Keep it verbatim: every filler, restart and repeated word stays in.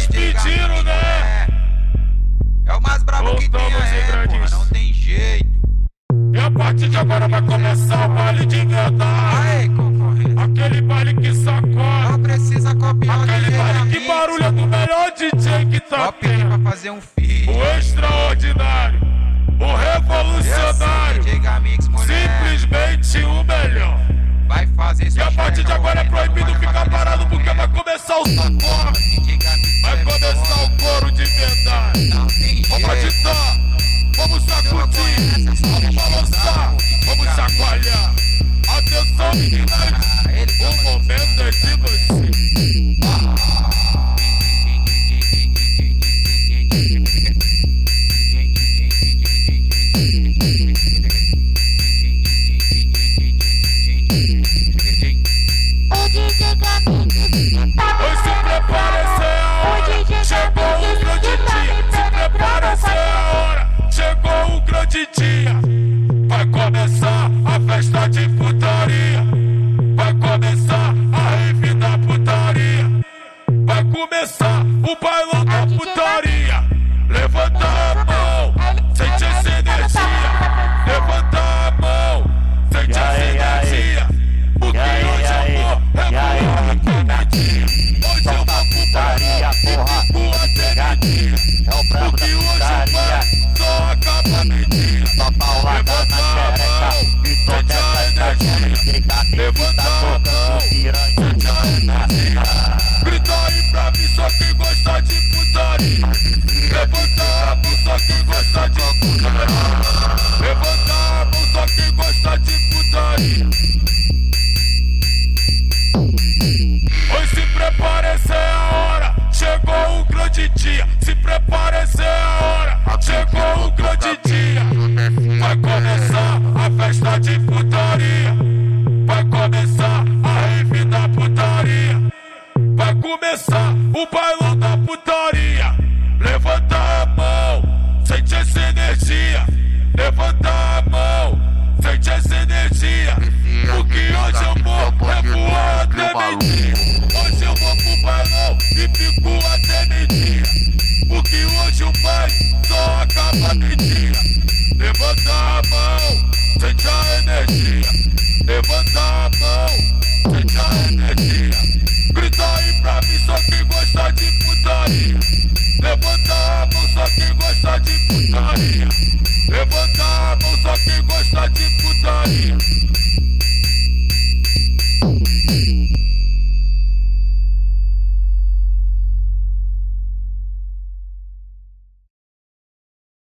pediram, né? É o mais brabo que tem, é, porra, não tem jeito. E a partir de agora vai começar o baile de verdade. Aê, concorrente. Aquele baile que sacode. Não precisa copiar Aquele o D J baile Mix, que barulha do melhor D J que tá só pedir pra fazer um feat. O extraordinário, o revolucionário, D J Mix, simplesmente o melhor. Vai fazer isso. E a partir de agora é proibido ficar parado porque vai começar o sacode. Vai começar o coro de verdade. Vamos agitar, vamos sacudir, vamos balançar, vamos chacoalhar. Atenção meninas, o momento é de você. Pois se prepara, essa é a hora. Chegou o grande dia. Se prepara, essa é a hora. Chegou o grande dia. Vai começar a festa de putaria. Vai começar a rave da putaria. Vai começar o bailão da putaria. Levanta a mão, sente essa energia. Levanta a mão, sente essa energia. Porque hoje eu vou revoar cada dia. Hoje eu vou putaria, porra, boa pegadinha. Porque hoje o pai só acaba mentira. Levanta a mão, sente a energia. Levanta a mão, sente a energia. Grita aí pra mim só quem gosta de putaria. Levanta a mão só quem gosta de putaria. Levanta a mão só quem gosta de putaria. Oi, se prepara, essa é a hora. Chegou o grande dia. Se prepara, essa é a hora. Chegou o grande dia. Vai começar a festa de putaria. Vai começar a rave da putaria. Vai começar o bailão da putaria. Levanta a mão, sente essa energia. Levanta a mão, sente essa energia. Porque hoje eu vou revoar até meio-dia. Hoje eu vou pro bailão e fico até meio-dia. Porque hoje o baile só acaba meio-dia. Levanta a mão, sente a energia. Levanta a mão,